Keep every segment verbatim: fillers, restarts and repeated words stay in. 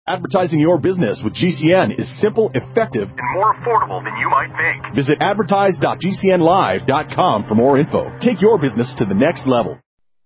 Advertising your business with G C N is simple, effective, and more affordable than you might think. Visit advertise dot g c n live dot com for more info. Take your business to the next level.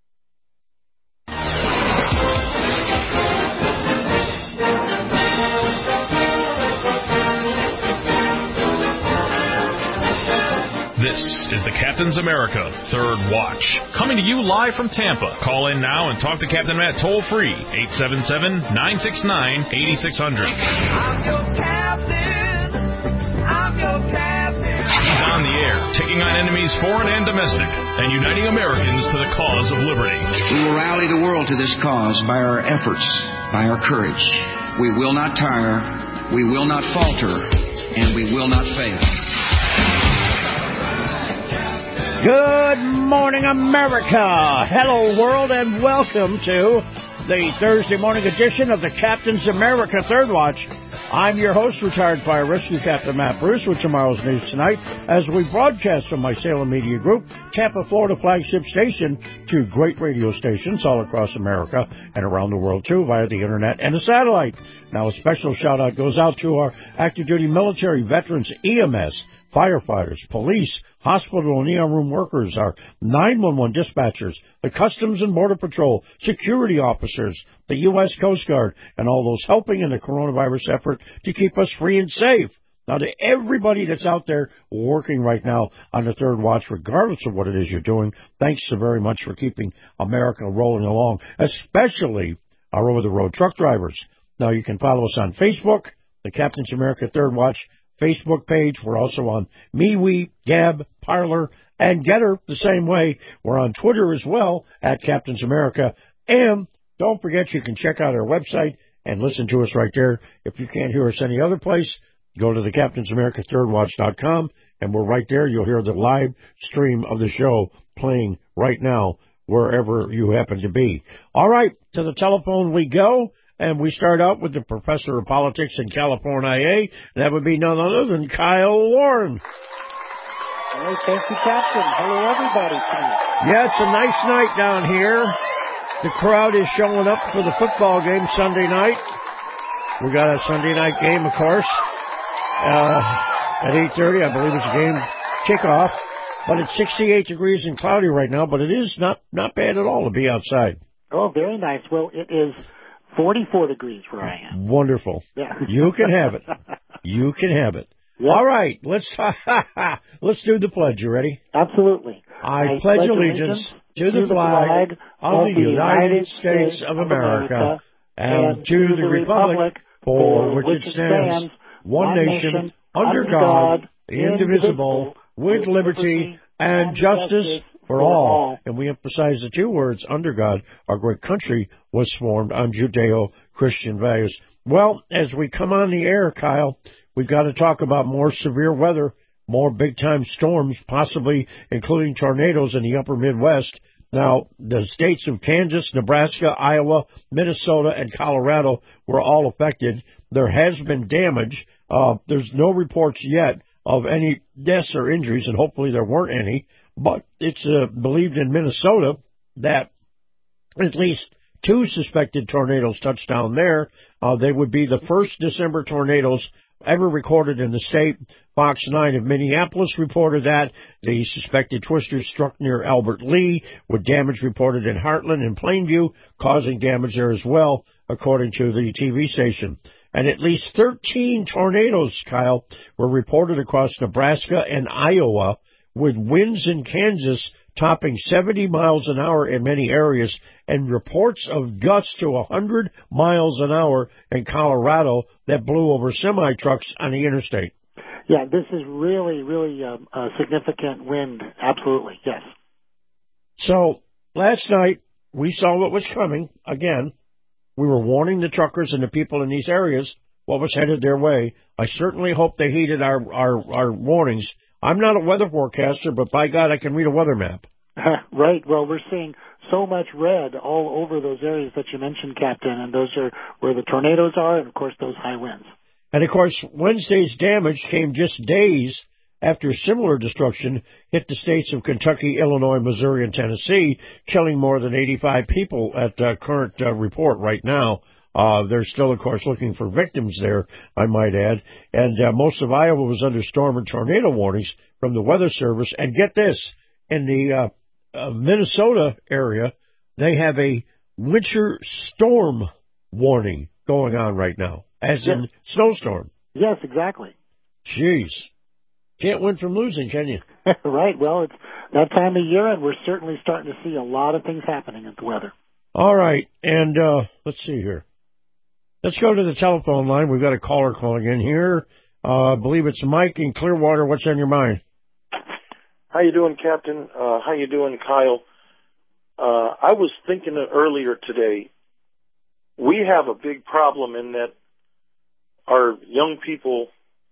This is the Captain's America Third Watch, coming to you live from Tampa. Call in now and talk to Captain Matt toll-free, eight seven seven, nine six nine, eight six zero zero. I'm your captain. I'm your captain. He's on the air, taking on enemies foreign and domestic, and uniting Americans to the cause of liberty. We will rally the world to this cause by our efforts, by our courage. We will not tire, we will not falter, and we will not fail. Good morning, America. Hello, world, and welcome to the Thursday morning edition of the Captain's America Third Watch. I'm your host, retired fire rescue Captain Matt Bruce, with tomorrow's news tonight, as we broadcast from my Salem Media Group, Tampa, Florida flagship station, to great radio stations all across America and around the world, too, via the internet and a satellite. Now, a special shout-out goes out to our active duty military, veterans, E M S, firefighters, police, hospital and E R room workers, our nine one one dispatchers, the Customs and Border Patrol, security officers, the U S Coast Guard, and all those helping in the coronavirus effort to keep us free and safe. Now, to everybody that's out there working right now on the Third Watch, regardless of what it is you're doing, thanks so very much for keeping America rolling along, especially our over-the-road truck drivers. Now, you can follow us on Facebook, the Captain's America Third Watch Facebook page. We're also on MeWe, Gab, Parler, and Getter the same way. We're on Twitter as well, at Captain's America. And don't forget, you can check out our website and listen to us right there. If you can't hear us any other place, go to the Captain's America Third Watch dot com, and we're right there. You'll hear the live stream of the show playing right now, wherever you happen to be. All right, to the telephone we go. And we start out with the professor of politics in California. That would be none other than Kyle Warren. Hey, thank you, Captain. Hello, everybody. Yeah, it's a nice night down here. The crowd is showing up for the football game Sunday night. We got a Sunday night game, of course, uh, at eight thirty. I believe it's a game kickoff. But it's sixty-eight degrees and cloudy right now, but it is not, not bad at all to be outside. Oh, very nice. Well, it is forty-four degrees where I am. Wonderful. Yeah. You can have it. You can have it. Yep. All right, let's let's do the pledge. You ready? Absolutely. I, I pledge, pledge allegiance to the flag, flag of the United States of America and to the republic for which it stands, one nation, under God, indivisible, with liberty and justice for all. And we emphasize the two words, under God. Our great country was formed on Judeo-Christian values. Well, as we come on the air, Kyle, we've got to talk about more severe weather, more big-time storms, possibly including tornadoes in the upper Midwest. Now, the states of Kansas, Nebraska, Iowa, Minnesota, and Colorado were all affected. There has been damage. Uh, there's no reports yet of any deaths or injuries, and hopefully there weren't any. But it's uh, believed in Minnesota that at least two suspected tornadoes touched down there. Uh, they would be the first December tornadoes ever recorded in the state. Fox nine of Minneapolis reported that. The suspected twisters struck near Albert Lee, with damage reported in Heartland and Plainview, causing damage there as well, according to the T V station. And at least thirteen tornadoes, Kyle, were reported across Nebraska and Iowa, with winds in Kansas topping seventy miles an hour in many areas, and reports of gusts to one hundred miles an hour in Colorado that blew over semi-trucks on the interstate. Yeah, this is really, really um, a significant wind. Absolutely, yes. So last night, we saw what was coming. Again, we were warning the truckers and the people in these areas what was headed their way. I certainly hope they heeded our, our, our warnings. I'm not a weather forecaster, but by God, I can read a weather map. Right. Well, we're seeing so much red all over those areas that you mentioned, Captain, and those are where the tornadoes are, and, of course, those high winds. And, of course, Wednesday's damage came just days after similar destruction hit the states of Kentucky, Illinois, Missouri, and Tennessee, killing more than eighty-five people at uh, current uh, report right now. Uh, they're still, of course, looking for victims there, I might add. And uh, most of Iowa was under storm and tornado warnings from the Weather Service. And get this, in the uh, uh, Minnesota area, they have a winter storm warning going on right now, as yes. in snowstorm. Yes, exactly. Jeez. Can't win from losing, can you? Right. Well, it's that time of year, and we're certainly starting to see a lot of things happening in the weather. All right. And uh, let's see here. Let's go to the telephone line. We've got a caller calling in here. Uh, I believe it's Mike in Clearwater. What's on your mind? How you doing, Captain? Uh, how you doing, Kyle? Uh, I was thinking earlier today, we have a big problem in that our young people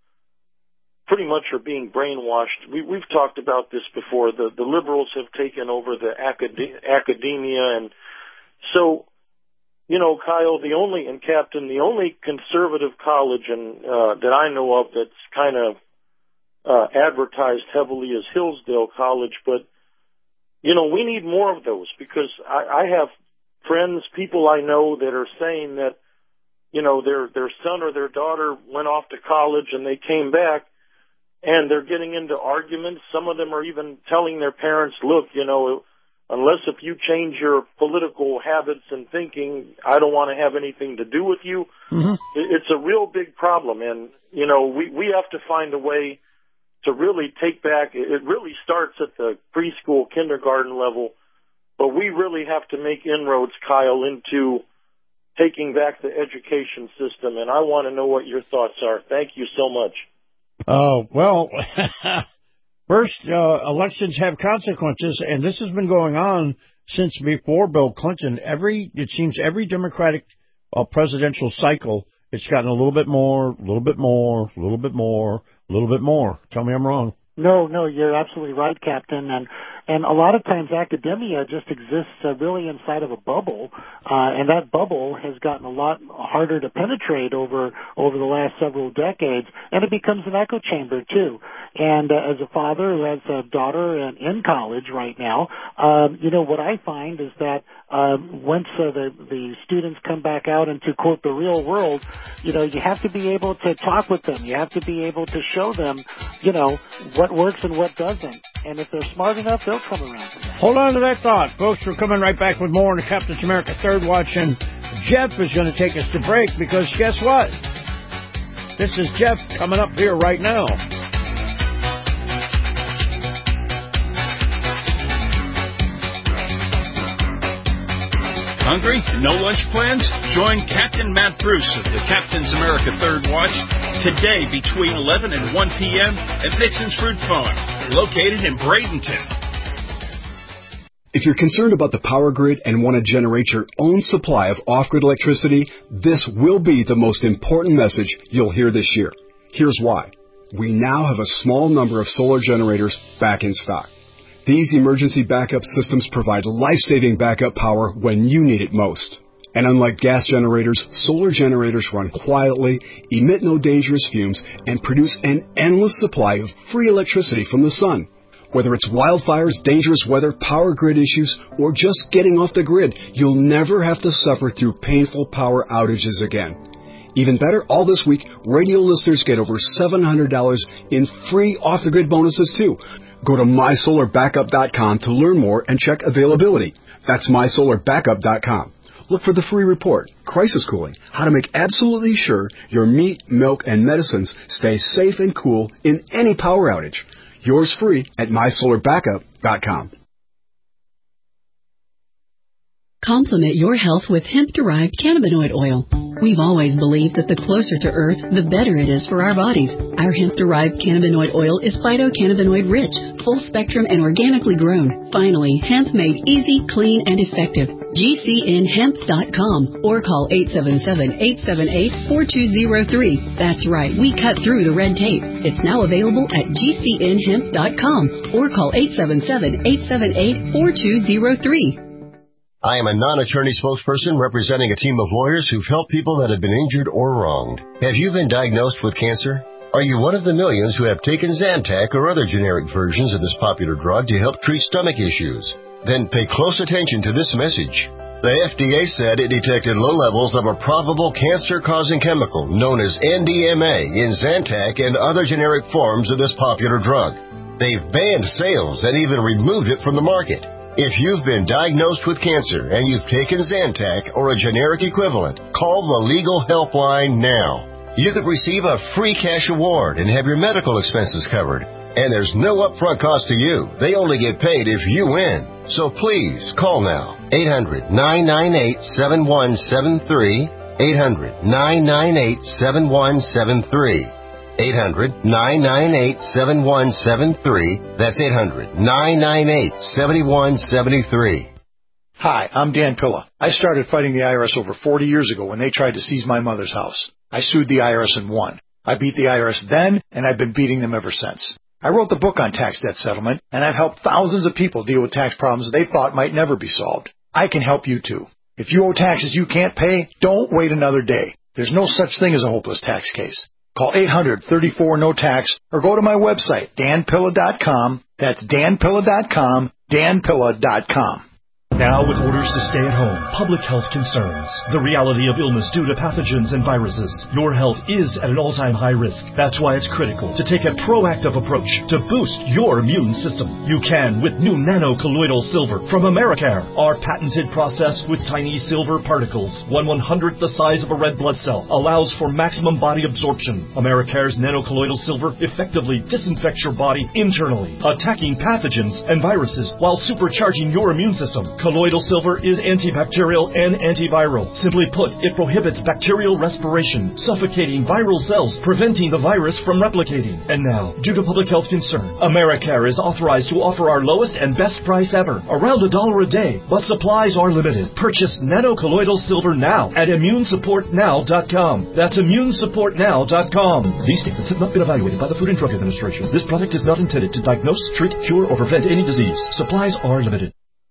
pretty much are being brainwashed. We, we've talked about this before. The, the liberals have taken over the acad- academia. And so, you know, Kyle, the only, and Captain, the only conservative college and, uh, that I know of that's kind of uh, advertised heavily is Hillsdale College. But, you know, we need more of those because I, I have friends, people I know that are saying that, you know, their their son or their daughter went off to college and they came back and they're getting into arguments. Some of them are even telling their parents, look, you know, unless if you change your political habits and thinking, I don't want to have anything to do with you. Mm-hmm. It's a real big problem. And, you know, we, we have to find a way to really take back. It really starts at the preschool, kindergarten level, but we really have to make inroads, Kyle, into taking back the education system. And I want to know what your thoughts are. Thank you so much. Oh, uh, well, first, uh, elections have consequences, and this has been going on since before Bill Clinton. Every, it seems every Democratic uh, presidential cycle, it's gotten a little bit more, a little bit more, a little bit more, a little bit more. Tell me I'm wrong. No, no, you're absolutely right, Captain. And and a lot of times academia just exists uh, really inside of a bubble, uh, and that bubble has gotten a lot harder to penetrate over over the last several decades, and it becomes an echo chamber too. And uh, as a father who has a daughter in, in college right now, um, you know what I find is that um, once uh, the the students come back out into quote the real world, you know you have to be able to talk with them. You have to be able to show them, you know, what works and what doesn't. And if they're smart enough, they'll come around to that. Hold on to that thought, folks. We're coming right back with more on the Captain's America Third Watch, and Jeff is going to take us to break because guess what? This is Jeff coming up here right now. Hungry? No lunch plans? Join Captain Matt Bruce of the Captain's America Third Watch today between eleven and one p.m. at Nixon's Fruit Farm, located in Bradenton. If you're concerned about the power grid and want to generate your own supply of off-grid electricity, this will be the most important message you'll hear this year. Here's why. We now have a small number of solar generators back in stock. These emergency backup systems provide life-saving backup power when you need it most. And unlike gas generators, solar generators run quietly, emit no dangerous fumes, and produce an endless supply of free electricity from the sun. Whether it's wildfires, dangerous weather, power grid issues, or just getting off the grid, you'll never have to suffer through painful power outages again. Even better, all this week, radio listeners get over seven hundred dollars in free off-the-grid bonuses, too. Go to my solar backup dot com to learn more and check availability. That's my solar backup dot com. Look for the free report, Crisis Cooling, how to make absolutely sure your meat, milk, and medicines stay safe and cool in any power outage. Yours free at my solar backup dot com. Complement your health with hemp-derived cannabinoid oil. We've always believed that the closer to Earth, the better it is for our bodies. Our hemp-derived cannabinoid oil is phytocannabinoid-rich, full-spectrum, and organically grown. Finally, hemp made easy, clean, and effective. G C N hemp dot com or call eight seven seven, eight seven eight, four two zero three. That's right, we cut through the red tape. It's now available at G C N hemp dot com or call eight seven seven, eight seven eight, four two zero three. I am a non-attorney spokesperson representing a team of lawyers who've helped people that have been injured or wronged. Have you been diagnosed with cancer? Are you one of the millions who have taken Zantac or other generic versions of this popular drug to help treat stomach issues? Then pay close attention to this message. The F D A said it detected low levels of a probable cancer-causing chemical known as N D M A in Zantac and other generic forms of this popular drug. They've banned sales and even removed it from the market. If you've been diagnosed with cancer and you've taken Zantac or a generic equivalent, call the legal helpline now. You could receive a free cash award and have your medical expenses covered. And there's no upfront cost to you. They only get paid if you win. So please, call now. eight hundred, nine nine eight, seven one seven three. eight hundred, nine nine eight, seven one seven three. eight hundred, nine nine eight, seven one seven three. That's eight hundred, nine nine eight, seven one seven three. Hi, I'm Dan Pilla. I started fighting the I R S over forty years ago when they tried to seize my mother's house. I sued the I R S and won. I beat the I R S then, and I've been beating them ever since. I wrote the book on tax debt settlement, and I've helped thousands of people deal with tax problems they thought might never be solved. I can help you too. If you owe taxes you can't pay, don't wait another day. There's no such thing as a hopeless tax case. Call eight hundred, thirty-four, no tax or go to my website, dan pilla dot com. That's dan pilla dot com, dan pilla dot com. Now with orders to stay at home, public health concerns, the reality of illness due to pathogens and viruses, your health is at an all-time high risk. That's why it's critical to take a proactive approach to boost your immune system. You can with new nano-colloidal silver from Americare. Our patented process with tiny silver particles, one one-hundredth the size of a red blood cell, allows for maximum body absorption. Americare's nano-colloidal silver effectively disinfects your body internally, attacking pathogens and viruses while supercharging your immune system. Colloidal silver is antibacterial and antiviral. Simply put, it prohibits bacterial respiration, suffocating viral cells, preventing the virus from replicating. And now, due to public health concern, Americare is authorized to offer our lowest and best price ever, around a dollar a day, but supplies are limited. Purchase nano-colloidal silver now at immune support now dot com. That's immune support now dot com. These statements have not been evaluated by the Food and Drug Administration. This product is not intended to diagnose, treat, cure, or prevent any disease. Supplies are limited.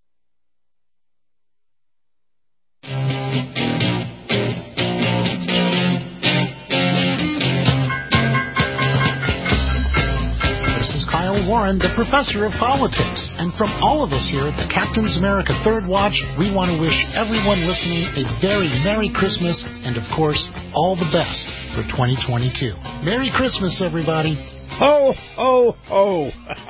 Warren, the professor of politics. And from all of us here at the Captain's America Third Watch, we want to wish everyone listening a very Merry Christmas and, of course, all the best for twenty twenty-two. Merry Christmas, everybody. Ho, ho, ho.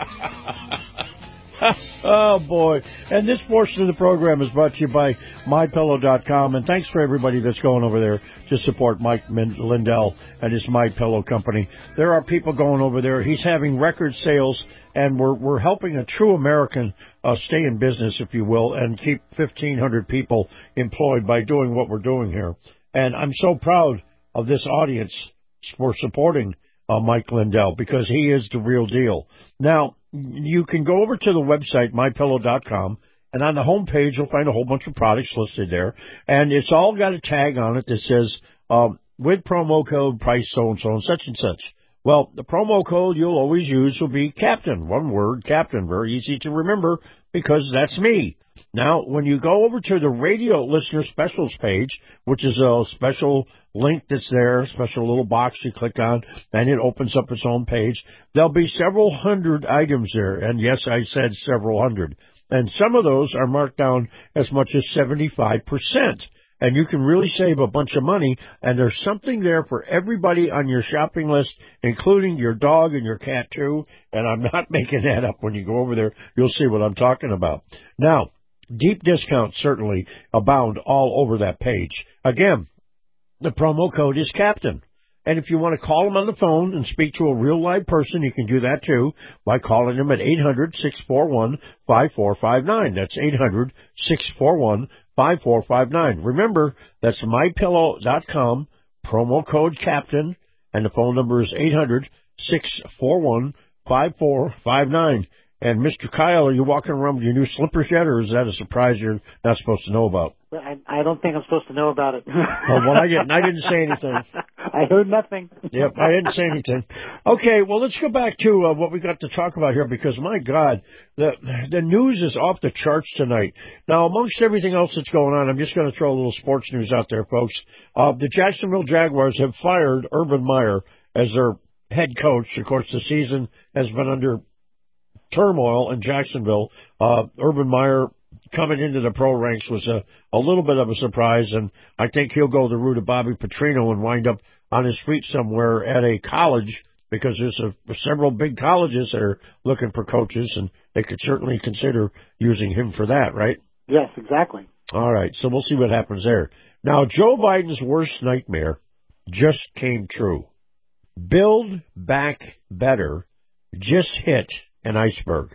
Oh, boy. And this portion of the program is brought to you by my pillow dot com. And thanks for everybody that's going over there to support Mike Lindell and his MyPillow company. There are people going over there. He's having record sales, and we're we're helping a true American uh, stay in business, if you will, and keep fifteen hundred people employed by doing what we're doing here. And I'm so proud of this audience for supporting uh, Mike Lindell, because he is the real deal. Now, you can go over to the website, my pillow dot com, and on the home page, you'll find a whole bunch of products listed there. And it's all got a tag on it that says, um, with promo code price so-and-so and such and such. Well, the promo code you'll always use will be Captain. One word, Captain. Very easy to remember because that's me. Now, when you go over to the radio listener specials page, which is a special link that's there, a special little box you click on, and it opens up its own page, there'll be several hundred items there. And yes, I said several hundred. And some of those are marked down as much as seventy-five percent. And you can really save a bunch of money, and there's something there for everybody on your shopping list, including your dog and your cat, too. And I'm not making that up. When you go over there, you'll see what I'm talking about. Now, deep discounts certainly abound all over that page. Again, the promo code is Captain. And if you want to call them on the phone and speak to a real live person, you can do that, too, by calling them at eight hundred, six four one, five four five nine. That's eight hundred, six four one, five four five nine. Remember, that's my pillow dot com, promo code Captain, and the phone number is eight hundred, six four one, five four five nine. And Mister Kyle, are you walking around with your new slippers yet, or is that a surprise you're not supposed to know about? I, I don't think I'm supposed to know about it. Oh, well, I didn't. I didn't say anything. I heard nothing. Yep, I didn't say anything. Okay, well, let's go back to uh, what we got to talk about here, because, my God, the the news is off the charts tonight. Now, amongst everything else that's going on, I'm just going to throw a little sports news out there, folks. Uh, the Jacksonville Jaguars have fired Urban Meyer as their head coach. Of course, the season has been under turmoil in Jacksonville. Uh, Urban Meyer coming into the pro ranks was a, a little bit of a surprise, and I think he'll go the route of Bobby Petrino and wind up on his feet somewhere at a college, because there's a, several big colleges that are looking for coaches, and they could certainly consider using him for that, right? Yes, exactly. All right, so we'll see what happens there. Now, Joe Biden's worst nightmare just came true. Build Back Better just hit an iceberg.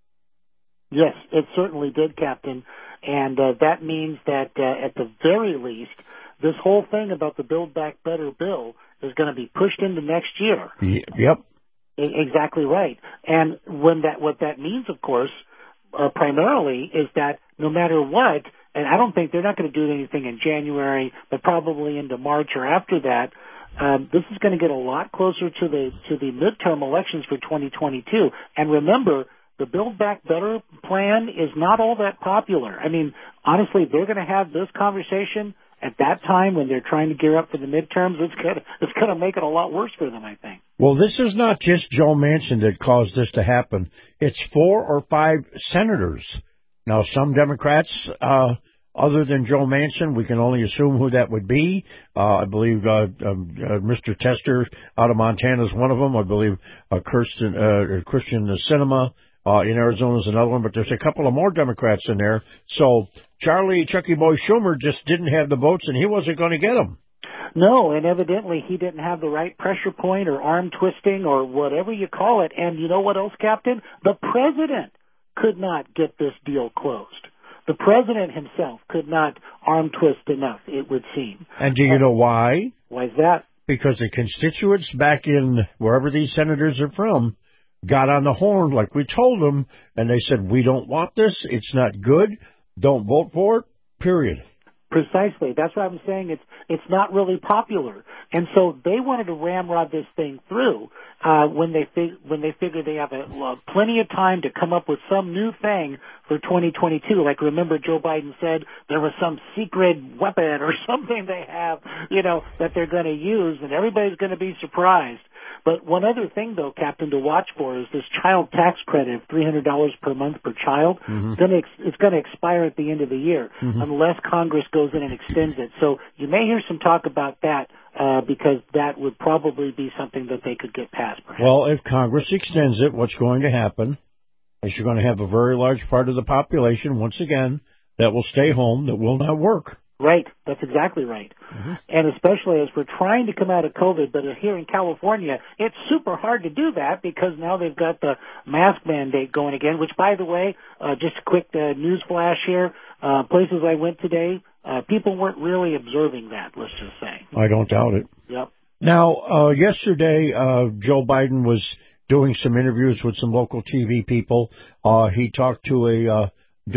Yes, it certainly did, Captain. And uh, that means that uh, at the very least, this whole thing about the Build Back Better bill is going to be pushed into next year. Yep. Exactly right. And when that, what that means, of course, uh, primarily is that no matter what, and I don't think they're not going to do anything in January, but probably into March or after that, um, this is going to get a lot closer to the to the midterm elections for twenty twenty-two. And remember, the Build Back Better plan is not all that popular. I mean, honestly, they're going to have this conversation at that time when they're trying to gear up for the midterms. It's going to, it's going to make it a lot worse for them, I think. Well, this is not just Joe Manchin that caused this to happen. It's four or five senators. Now, some Democrats, uh, other than Joe Manchin, we can only assume who that would be. Uh, I believe uh, uh, uh, Mister Tester out of Montana is one of them. I believe uh, Kirsten, uh, Christian Sinema uh, in Arizona is another one. But there's a couple of more Democrats in there. So Charlie Chucky Boy Schumer just didn't have the votes, and he wasn't going to get them. No, and evidently he didn't have the right pressure point or arm twisting or whatever you call it. And you know what else, Captain? The president could not get this deal closed. The president himself could not arm twist enough, it would seem. And do you know why? Why is that? Because the constituents back in wherever these senators are from got on the horn like we told them, and they said, we don't want this, it's not good, don't vote for it, period. Precisely. That's what I'm saying. It's it's not really popular, and so they wanted to ramrod this thing through uh, when they fig- when they figured they have a, uh, plenty of time to come up with some new thing for twenty twenty-two. Like, remember, Joe Biden said there was some secret weapon or something they have, you know, that they're going to use, and everybody's going to be surprised. But one other thing, though, Captain, to watch for is this child tax credit of three hundred dollars per month per child. Mm-hmm. It's going to ex- it's going to expire at the end of the year mm-hmm. unless Congress goes in and extends it. So you may hear some talk about that uh, because that would probably be something that they could get passed. Perhaps. Well, if Congress extends it, what's going to happen is you're going to have a very large part of the population, once again, that will stay home, that will not work. Right. That's exactly right. Mm-hmm. And especially as we're trying to come out of COVID, but here in California, it's super hard to do that because now they've got the mask mandate going again, which, by the way, uh, just a quick uh, news flash here, uh, places I went today, uh, people weren't really observing that, let's just say. I don't doubt it. Yep. Now, uh, yesterday, uh, Joe Biden was doing some interviews with some local T V people. Uh, he talked to a uh,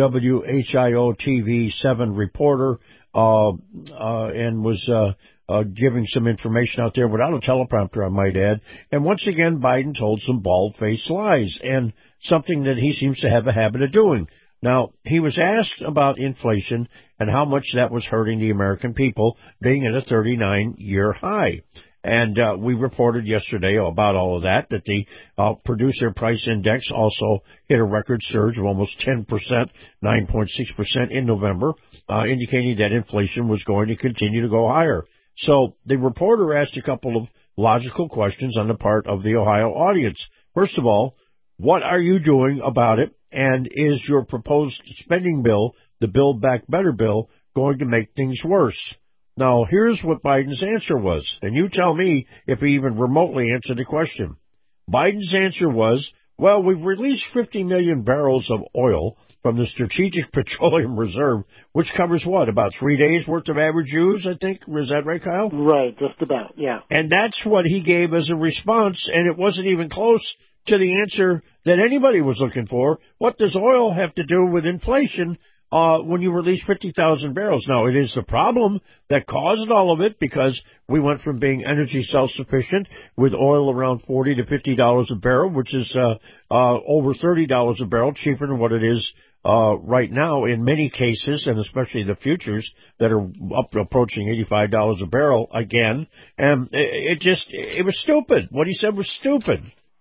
W H I O T V seven reporter uh, uh, and was uh, uh, giving some information out there without a teleprompter, I might add. And once again, Biden told some bald-faced lies, and something that he seems to have a habit of doing. Now, he was asked about inflation and how much that was hurting the American people, being at a thirty-nine year high. And uh, we reported yesterday about all of that, that the uh, producer price index also hit a record surge of almost ten percent, nine point six percent in November, uh, indicating that inflation was going to continue to go higher. So the reporter asked a couple of logical questions on the part of the Ohio audience. First of all, what are you doing about it? And is your proposed spending bill, the Build Back Better bill, going to make things worse? Now, here's what Biden's answer was, and you tell me if he even remotely answered the question. Biden's answer was, well, we've released fifty million barrels of oil from the Strategic Petroleum Reserve, which covers what, about three days' worth of average use, I think? Is that right, Kyle? Right, just about, yeah. And that's what he gave as a response, and it wasn't even close to the answer that anybody was looking for. What does oil have to do with inflation? Uh, when you release fifty thousand barrels. Now, it is the problem that caused all of it because we went from being energy self-sufficient with oil around forty to fifty dollars a barrel, which is uh, uh, over thirty dollars a barrel, cheaper than what it is uh, right now in many cases, and especially the futures that are up approaching eighty-five dollars a barrel again. And it, it just, it was stupid. What he said was stupid.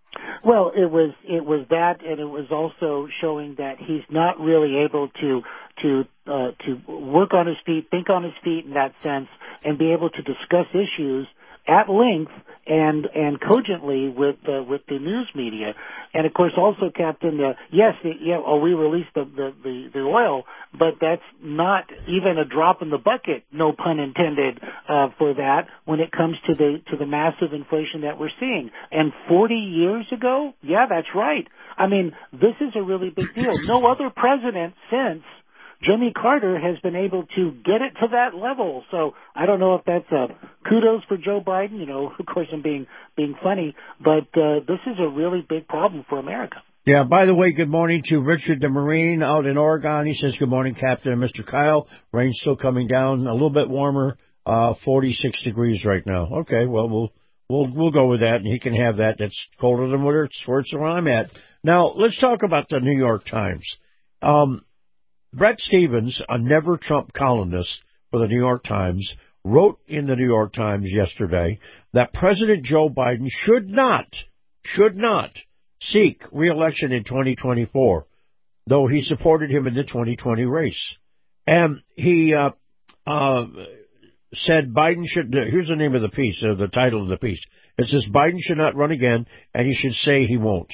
Well, it was it was that, and it was also showing that he's not really able to to uh, to work on his feet, think on his feet in that sense, and be able to discuss issues at length and and cogently with uh, with the news media. And of course, also, Captain, uh, yes, the, yeah, oh, we released the, the the the oil, but that's not even a drop in the bucket, no pun intended, uh, for that when it comes to the to the massive inflation that we're seeing. And forty years ago, yeah, that's right. I mean, this is a really big deal. No other president since Jimmy Carter has been able to get it to that level. So I don't know if that's a kudos for Joe Biden. You know, of course, I'm being being funny, but uh, this is a really big problem for America. Yeah, by the way, good morning to Richard the Marine out in Oregon. He says, good morning, Captain and Mister Kyle. Rain's still coming down, a little bit warmer, uh, forty-six degrees right now. Okay, well, we'll we'll we'll go with that, and he can have that. That's colder than where it's, where it's where I'm at. Now, let's talk about the New York Times. Um Brett Stevens, a Never Trump columnist for the New York Times, wrote in the New York Times yesterday that President Joe Biden should not, should not seek re-election in twenty twenty-four, though he supported him in the twenty twenty race. And he uh, uh, said Biden should, uh, here's the name of the piece, uh, the title of the piece. It says Biden should not run again, and he should say he won't.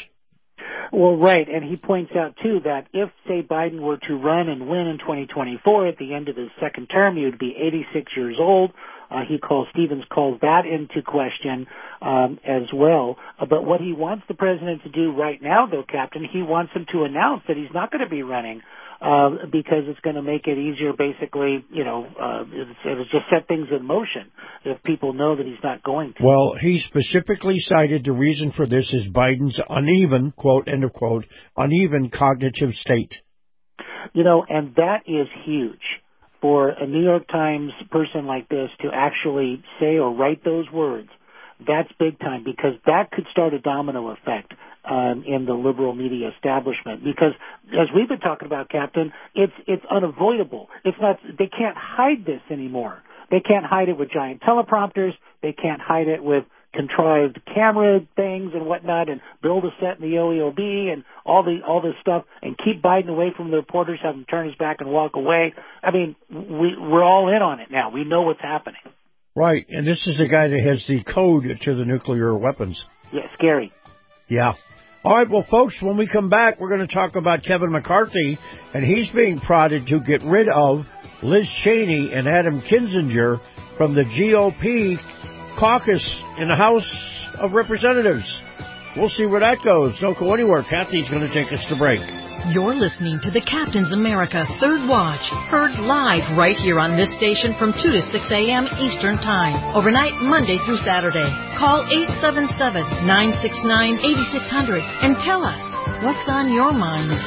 Well, right, and he points out, too, that if, say, Biden were to run and win in twenty twenty-four at the end of his second term, he would be eighty-six years old. Uh, he calls, Stevens calls that into question um, as well. Uh, but what he wants the president to do right now, though, Captain, he wants him to announce that he's not going to be running uh, because it's going to make it easier, basically, you know, uh, it's, it'll just set things in motion if people know that he's not going to. Well, he specifically cited the reason for this is Biden's uneven, quote, end of quote, uneven cognitive state. You know, and that is huge for a New York Times person like this to actually say or write those words. That's big time, because that could start a domino effect um, in the liberal media establishment. Because as we've been talking about, Captain, it's it's unavoidable. It's not. They can't hide this anymore. They can't hide it with giant teleprompters. They can't hide it with contrived camera things and whatnot, and build a set in the O E O B and all the all this stuff, and keep Biden away from the reporters, have him turn his back and walk away. I mean, we we're all in on it now. We know what's happening. Right, and this is the guy that has the code to the nuclear weapons. Yeah, scary. Yeah. All right, well, folks, when we come back, we're going to talk about Kevin McCarthy, and he's being prodded to get rid of Liz Cheney and Adam Kinzinger from the G O P caucus in the House of Representatives. We'll see where that goes. Don't go anywhere. Kathy's going to take us to break. You're listening to the Captain's America Third Watch, heard live right here on this station from two to six a.m. Eastern Time, overnight Monday through Saturday. Call eight seven seven, nine six nine, eight six zero zero and tell us what's on your mind.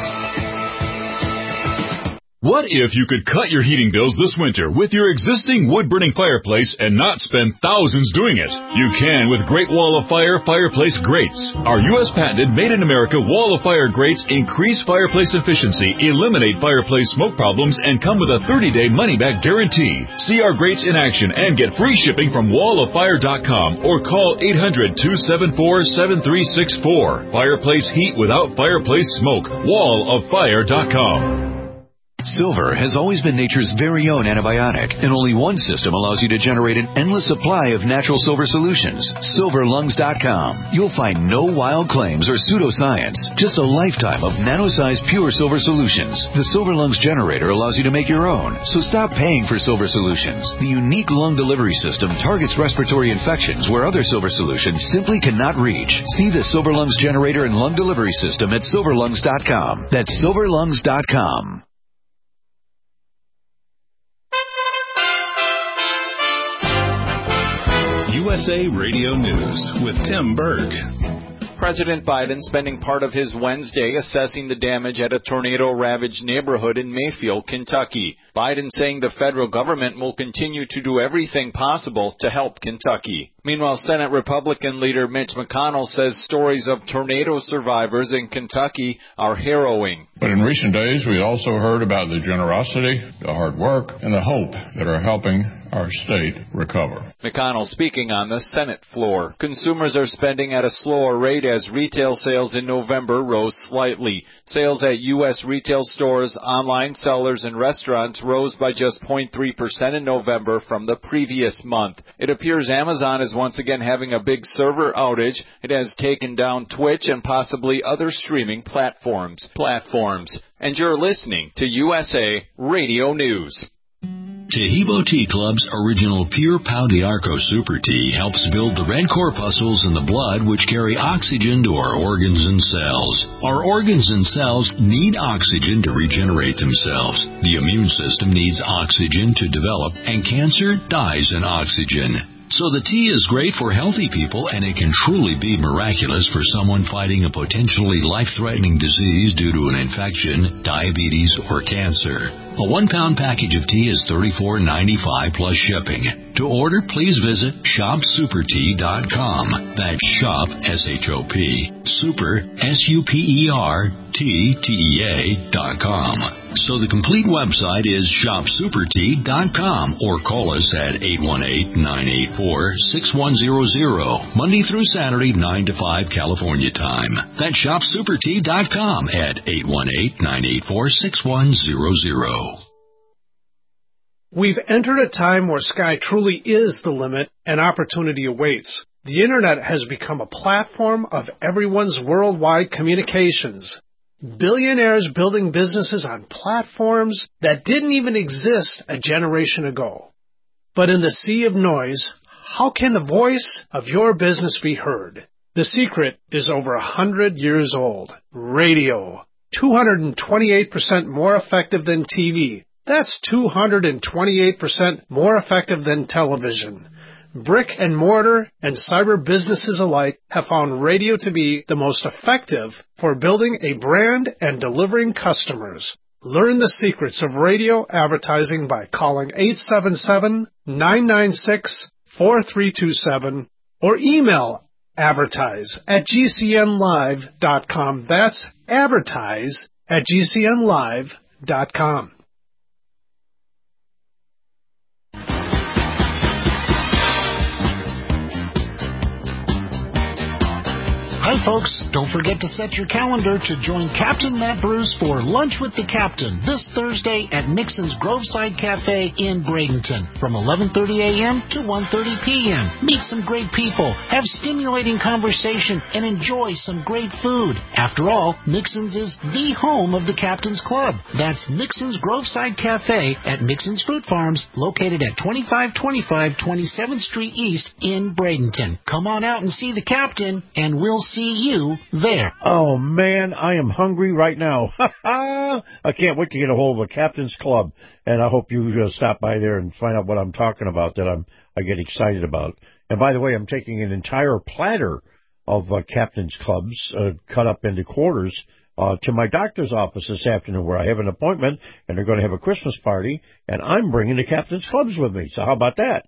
What if you could cut your heating bills this winter with your existing wood-burning fireplace and not spend thousands doing it? You can with Great Wall of Fire Fireplace Grates. Our U S patented made-in-America Wall of Fire grates increase fireplace efficiency, eliminate fireplace smoke problems, and come with a thirty-day money-back guarantee. See our grates in action and get free shipping from wall of fire dot com or call eight hundred, two seven four, seven three six four. Fireplace heat without fireplace smoke. wall of fire dot com. Silver has always been nature's very own antibiotic, and only one system allows you to generate an endless supply of natural silver solutions. silver lungs dot com. You'll find no wild claims or pseudoscience, just a lifetime of nano-sized pure silver solutions. The Silver Lungs generator allows you to make your own, so stop paying for silver solutions. The unique lung delivery system targets respiratory infections where other silver solutions simply cannot reach. See the Silver Lungs generator and lung delivery system at silver lungs dot com. That's silver lungs dot com. U S A Radio News with Tim Berg. President Biden spending part of his Wednesday assessing the damage at a tornado-ravaged neighborhood in Mayfield, Kentucky. Biden saying the federal government will continue to do everything possible to help Kentucky. Meanwhile, Senate Republican leader Mitch McConnell says stories of tornado survivors in Kentucky are harrowing. But in recent days, we also heard about the generosity, the hard work, and the hope that are helping our state recover. McConnell speaking on the Senate floor. Consumers are spending at a slower rate as retail sales in November rose slightly. Sales at U S retail stores, online sellers, and restaurants rose by just zero point three percent in November from the previous month. It appears Amazon is once again having a big server outage. It has taken down Twitch and possibly other streaming platforms. Platforms. And you're listening to U S A Radio News. Tahibo Tea Club's original Pure Pau d'Arco Super Tea helps build the red corpuscles in the blood which carry oxygen to our organs and cells. Our organs and cells need oxygen to regenerate themselves. The immune system needs oxygen to develop, and cancer dies in oxygen. So the tea is great for healthy people, and it can truly be miraculous for someone fighting a potentially life-threatening disease due to an infection, diabetes, or cancer. A one-pound package of tea is thirty-four ninety-five plus shipping. To order, please visit shop super tea dot com. That's shop, S H O P, super, S U P E R, T, T E A dot com. So the complete website is shop super tea dot com, or call us at eight one eight, nine eight four, six one zero zero, Monday through Saturday, nine to five California time. That's shop super tea dot com at eight one eight, nine eight four, six one zero zero. We've entered a time where sky truly is the limit and opportunity awaits. The Internet has become a platform of everyone's worldwide communications. Billionaires building businesses on platforms that didn't even exist a generation ago. But in the sea of noise, how can the voice of your business be heard? The secret is over a hundred years old. Radio. two hundred twenty-eight percent more effective than T V. That's two hundred twenty-eight percent more effective than television. Brick and mortar and cyber businesses alike have found radio to be the most effective for building a brand and delivering customers. Learn the secrets of radio advertising by calling eight seven seven, nine nine six, four three two seven or email advertise at G C N live dot com. That's advertise at G C N live dot com. Hi, folks. Don't forget to set your calendar to join Captain Matt Bruce for Lunch with the Captain this Thursday at Nixon's Groveside Cafe in Bradenton from eleven thirty a.m. to one thirty p.m. Meet some great people, have stimulating conversation, and enjoy some great food. After all, Nixon's is the home of the Captain's Club. That's Nixon's Groveside Cafe at Nixon's Fruit Farms, located at twenty-five twenty-five twenty-seventh Street East in Bradenton. Come on out and see the Captain, and we'll see you there. Oh, man, I am hungry right now. I can't wait to get a hold of a Captain's Club, and I hope you uh, stop by there and find out what I'm talking about, that I'm I get excited about. And by the way, I'm taking an entire platter of uh, Captain's Clubs uh, cut up into quarters uh, to my doctor's office this afternoon, where I have an appointment, and they're going to have a Christmas party, and I'm bringing the Captain's Clubs with me. So how about that?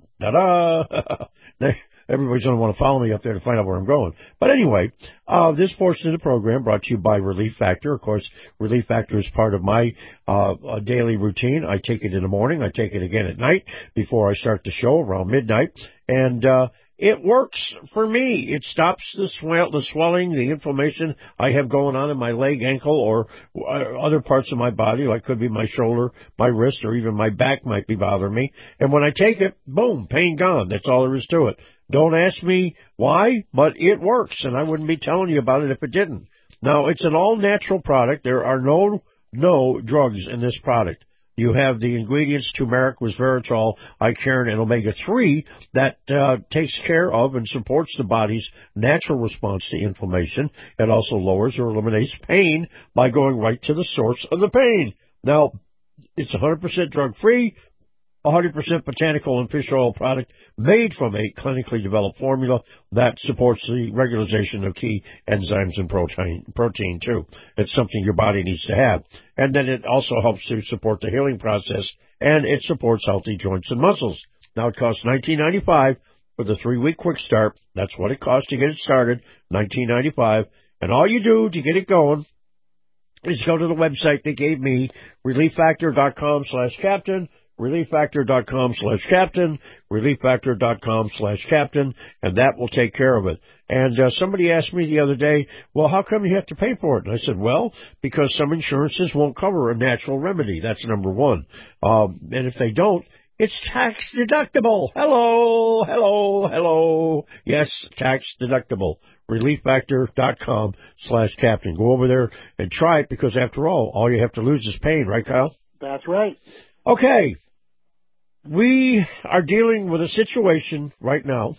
Ta-da! Everybody's going to want to follow me up there to find out where I'm going. But anyway, uh, this portion of the program brought to you by Relief Factor. Of course, Relief Factor is part of my uh, daily routine. I take it in the morning. I take it again at night before I start the show around midnight. And uh, it works for me. It stops the swell, the swelling, the inflammation I have going on in my leg, ankle, or uh, other parts of my body, like could be my shoulder, my wrist, or even my back might be bothering me. And when I take it, boom, pain gone. That's all there is to it. Don't ask me why, but it works, and I wouldn't be telling you about it if it didn't. Now, it's an all-natural product. There are no no drugs in this product. You have the ingredients turmeric, resveratrol, Icariin, and omega three that uh, takes care of and supports the body's natural response to inflammation. It also lowers or eliminates pain by going right to the source of the pain. Now, it's one hundred percent drug-free, one hundred percent botanical and fish oil product made from a clinically developed formula that supports the regularization of key enzymes and protein, protein too. It's something your body needs to have. And then it also helps to support the healing process, and it supports healthy joints and muscles. Now, it costs nineteen ninety-five dollars for the three-week quick start. That's what it costs to get it started, nineteen ninety-five dollars. And all you do to get it going is go to the website they gave me, relief factor dot com slash captain, relieffactor.com slash captain, relieffactor.com slash captain, and that will take care of it. And uh, somebody asked me the other day, well, how come you have to pay for it? And I said, well, because some insurances won't cover a natural remedy. That's number one. Um, and if they don't, it's tax deductible. Hello, hello, hello. Yes, tax deductible. relieffactor.com slash captain. Go over there and try it because, after all, all you have to lose is pain, right, Kyle? That's right. Okay. We are dealing with a situation right now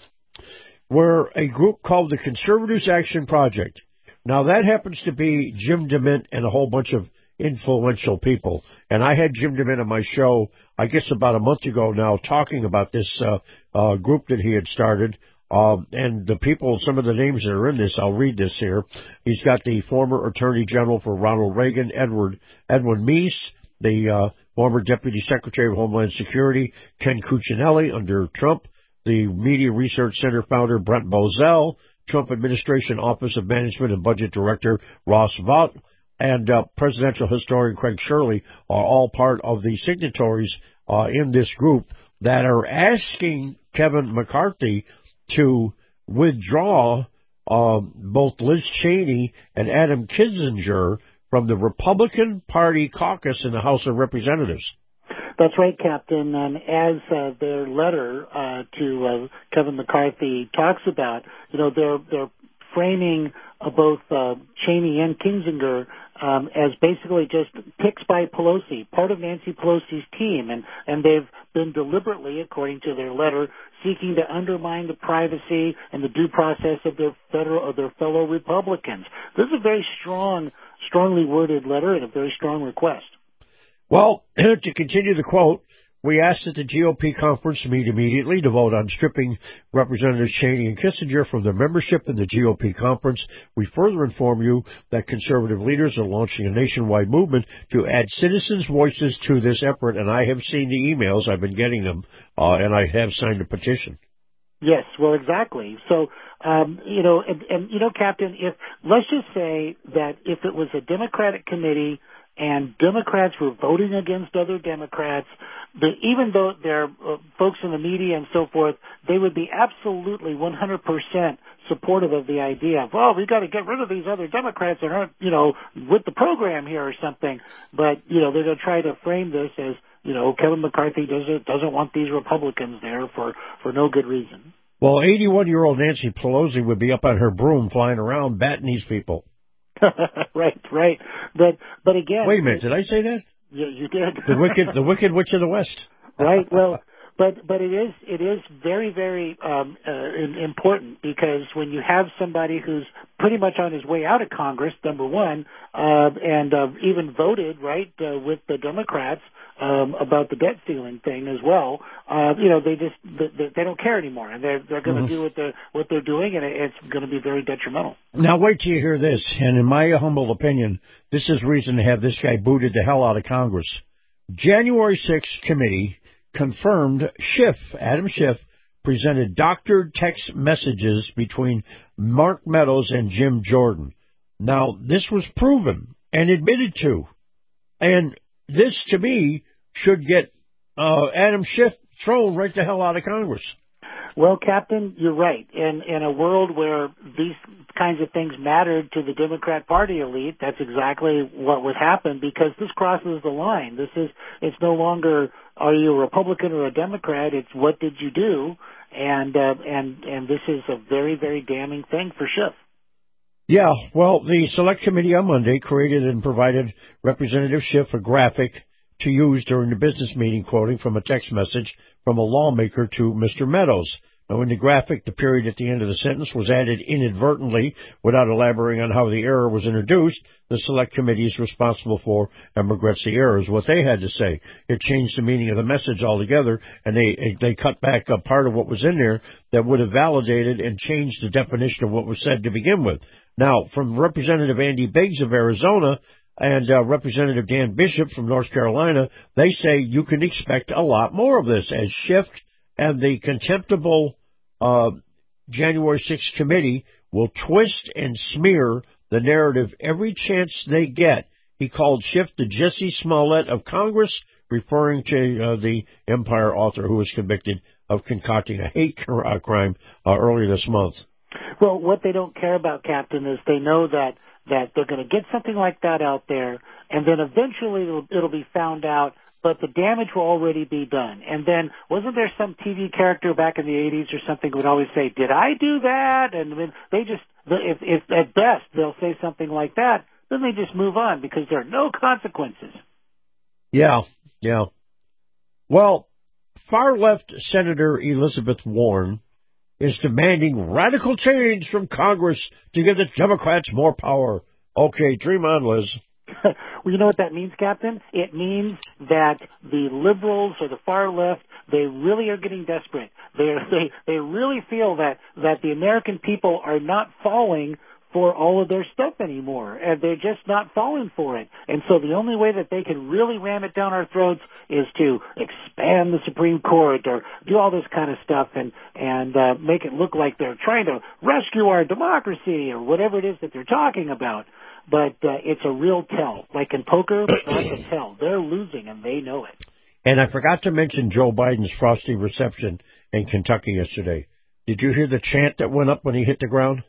where a group called the Conservatives Action Project. Now, that happens to be Jim DeMint and a whole bunch of influential people. And I had Jim DeMint on my show, I guess about a month ago now, talking about this uh, uh, group that he had started. Um, and the people, some of the names that are in this, I'll read this here. He's got the former Attorney General for Ronald Reagan, Edward Edwin Meese, the uh, former Deputy Secretary of Homeland Security, Ken Cuccinelli under Trump, the Media Research Center founder, Brent Bozell, Trump Administration Office of Management and Budget Director, Ross Vaught, and uh, presidential historian Craig Shirley are all part of the signatories uh, in this group that are asking Kevin McCarthy to withdraw uh, both Liz Cheney and Adam Kinzinger from the Republican Party caucus in the House of Representatives. That's right, Captain. And as uh, their letter uh, to uh, Kevin McCarthy talks about, you know, they're they're framing uh, both uh, Cheney and Kinzinger um, as basically just picks by Pelosi, part of Nancy Pelosi's team, and and they've been deliberately, according to their letter, seeking to undermine the privacy and the due process of their federal of their fellow Republicans. This is a very strong, strongly worded letter and a very strong request. Well, to continue the quote, we asked that the G O P conference meet immediately to vote on stripping Representatives Cheney and Kissinger from their membership in the G O P conference. We further inform you that conservative leaders are launching a nationwide movement to add citizens' voices to this effort, and I have seen the emails. I've been getting them, uh, and I have signed a petition. Yes, well, exactly. So, um, you know, and, and, you know, Captain, if let's just say that if it was a Democratic committee and Democrats were voting against other Democrats, but even though they're uh, folks in the media and so forth, they would be absolutely one hundred percent supportive of the idea of, well, we got to get rid of these other Democrats that aren't, you know, with the program here or something. But, you know, they're going to try to frame this as, you know, Kevin McCarthy doesn't doesn't want these Republicans there for, for no good reason. Well, eighty-one-year-old Nancy Pelosi would be up on her broom flying around batting these people. right, right. But but again, wait a minute, did I say that? You, you did. The wicked, the wicked witch of the West. Right. Well, but but it is it is very very um, uh, important, because when you have somebody who's pretty much on his way out of Congress, number one, uh, and uh, even voted right uh, with the Democrats um, about the debt ceiling thing as well. Uh, you know, they just they, they don't care anymore, and they're they're going to mm-hmm. do what they're what they're doing, and it's going to be very detrimental. Now wait till you hear this, and in my humble opinion, this is reason to have this guy booted the hell out of Congress. January sixth committee confirmed Schiff, Adam Schiff, presented doctored text messages between Mark Meadows and Jim Jordan. Now, this was proven and admitted to. And this, to me, should get uh, Adam Schiff thrown right the hell out of Congress. Well, Captain, you're right. In in a world where these kinds of things mattered to the Democrat Party elite, that's exactly what would happen, because this crosses the line. This is it's no longer are you a Republican or a Democrat? It's what did you do? And uh, and and this is a very very damning thing for Schiff. Yeah, well, the Select Committee on Monday created and provided Representative Schiff a graphic to use during the business meeting, quoting from a text message from a lawmaker to Mister Meadows. Now, in the graphic, the period at the end of the sentence was added inadvertently without elaborating on how the error was introduced. The Select Committee is responsible for and regrets the error, is what they had to say. It changed the meaning of the message altogether, and they they cut back a part of what was in there that would have validated and changed the definition of what was said to begin with. Now, from Representative Andy Biggs of Arizona and uh, Representative Dan Bishop from North Carolina, they say you can expect a lot more of this, as Schiff and the contemptible uh, January sixth committee will twist and smear the narrative every chance they get. He called Schiff the Jussie Smollett of Congress, referring to uh, the Empire author who was convicted of concocting a hate cr- uh, crime uh, earlier this month. Well, what they don't care about, Captain, is they know that, that they're going to get something like that out there, and then eventually it'll, it'll be found out, but the damage will already be done. And then, wasn't there some T V character back in the eighties or something who would always say, did I do that? And then they just, if, if at best they'll say something like that, then they just move on because there are no consequences. Yeah, yeah. Well, far-left Senator Elizabeth Warren is demanding radical change from Congress to give the Democrats more power. Okay, dream on, Liz. Well, you know what that means, Captain? It means that the liberals or the far left, they really are getting desperate. They they they really feel that that the American people are not falling for all of their stuff anymore, and they're just not falling for it. And so the only way that they can really ram it down our throats is to expand the Supreme Court or do all this kind of stuff and and uh, make it look like they're trying to rescue our democracy or whatever it is that they're talking about. But uh, it's a real tell. Like in poker, that's a tell. They're losing, and they know it. And I forgot to mention Joe Biden's frosty reception in Kentucky yesterday. Did you hear the chant that went up when he hit the ground?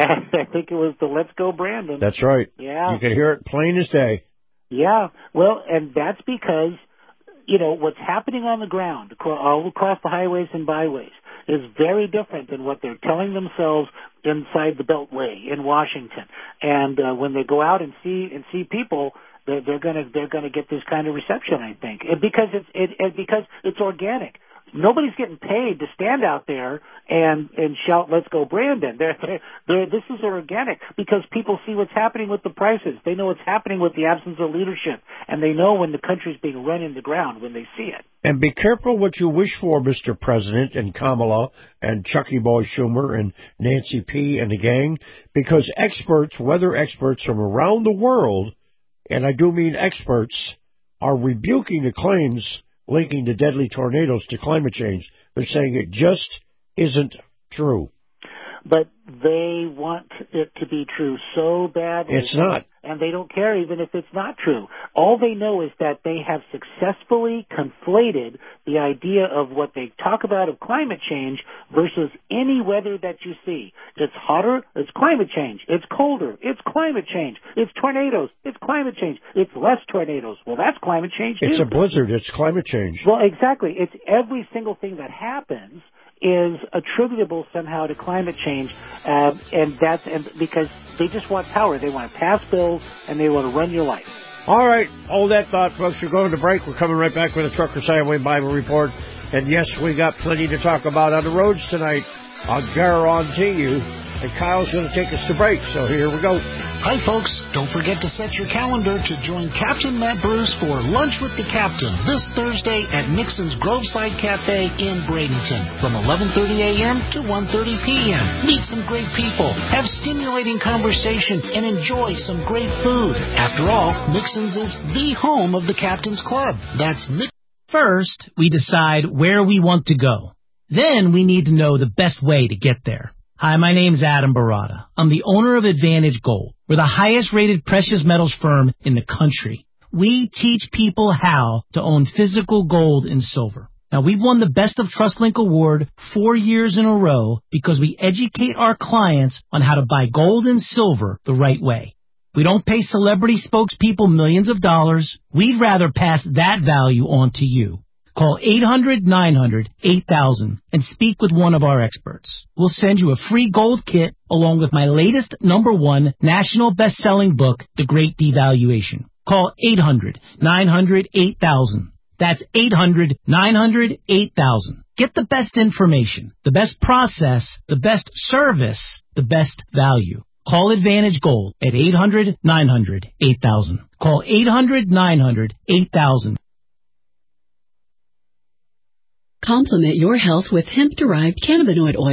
I think it was the Let's Go Brandon. That's right. Yeah. You could hear it plain as day. Yeah. Well, and that's because, you know, what's happening on the ground all across the highways and byways is very different than what they're telling themselves inside the Beltway in Washington. And uh, when they go out and see and see people, they're, they're gonna they're gonna get this kind of reception, I think, and because it's it, it because it's organic. Nobody's getting paid to stand out there and and shout, "Let's go, Brandon!" They're, they're, they're, this is organic because people see what's happening with the prices. They know what's happening with the absence of leadership, and they know when the country's being run in the ground when they see it. And be careful what you wish for, Mister President and Kamala and Chucky Boy Schumer and Nancy P. and the gang, because experts, weather experts from around the world, and I do mean experts, are rebuking the claims linking the deadly tornadoes to climate change. They're saying it just isn't true. But they want it to be true so badly. It's not. And they don't care even if it's not true. All they know is that they have successfully conflated the idea of what they talk about of climate change versus any weather that you see. It's hotter, it's climate change. It's colder, it's climate change. It's tornadoes, it's climate change. It's less tornadoes. Well, that's climate change too. It's a blizzard, it's climate change. Well, exactly. It's every single thing that happens is attributable somehow to climate change, uh, and that's and because they just want power. They want to pass bills, and they want to run your life. All right, hold that thought, folks. We're going to break. We're coming right back with a Truckers Highway Bible Report. And, yes, we got plenty to talk about on the roads tonight. I'll guarantee you. And Kyle's going to take us to break, so here we go. Hi, folks. Don't forget to set your calendar to join Captain Matt Bruce for Lunch with the Captain this Thursday at Nixon's Groveside Cafe in Bradenton from eleven thirty a.m. to one thirty p.m. Meet some great people, have stimulating conversation, and enjoy some great food. After all, Nixon's is the home of the Captain's Club. That's Nixon's. First, we decide where we want to go. Then we need to know the best way to get there. Hi, my name's Adam Barada. I'm the owner of Advantage Gold. We're the highest-rated precious metals firm in the country. We teach people how to own physical gold and silver. Now, we've won the Best of TrustLink Award four years in a row because we educate our clients on how to buy gold and silver the right way. We don't pay celebrity spokespeople millions of dollars. We'd rather pass that value on to you. Call eight hundred nine hundred eight thousand and speak with one of our experts. We'll send you a free gold kit along with my latest number one national best-selling book, The Great Devaluation. Call eight hundred nine hundred eight thousand. That's eight hundred nine hundred eight thousand. Get the best information, the best process, the best service, the best value. Call Advantage Gold at eight hundred nine hundred eight thousand. Call eight hundred nine hundred eight thousand. Complement your health with hemp-derived cannabinoid oil.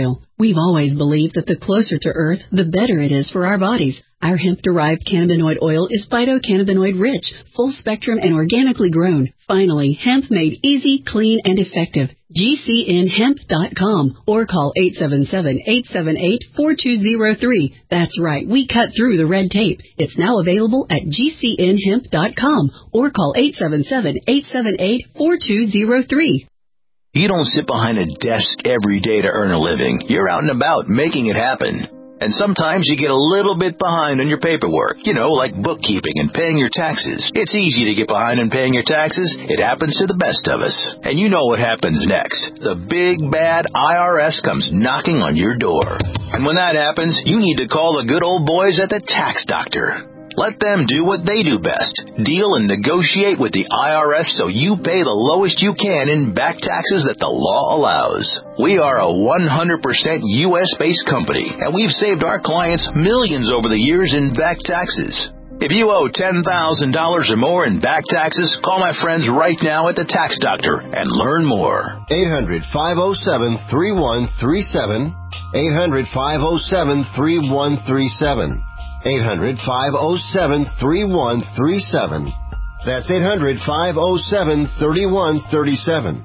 We've always believed that the closer to Earth, the better it is for our bodies. Our hemp-derived cannabinoid oil is phytocannabinoid rich, full spectrum and organically grown. Finally, hemp made easy, clean, and effective. G C N hemp dot com or call eight seven seven, eight seven eight, four two zero three. That's right, we cut through the red tape. It's now available at G C N hemp dot com or call eight seven seven, eight seven eight, four two zero three. You don't sit behind a desk every day to earn a living. You're out and about making it happen. And sometimes you get a little bit behind on your paperwork, you know, like bookkeeping and paying your taxes. It's easy to get behind on paying your taxes. It happens to the best of us. And you know what happens next. The big, bad I R S comes knocking on your door. And when that happens, you need to call the good old boys at the Tax Doctor. Let them do what they do best. Deal and negotiate with the I R S so you pay the lowest you can in back taxes that the law allows. We are a one hundred percent U S-based company, and we've saved our clients millions over the years in back taxes. If you owe ten thousand dollars or more in back taxes, call my friends right now at the Tax Doctor and learn more. eight hundred, five oh seven, three one three seven. eight hundred, five oh seven, three one three seven. eight hundred, five oh seven, three one three seven. That's eight hundred, five oh seven, three one three seven.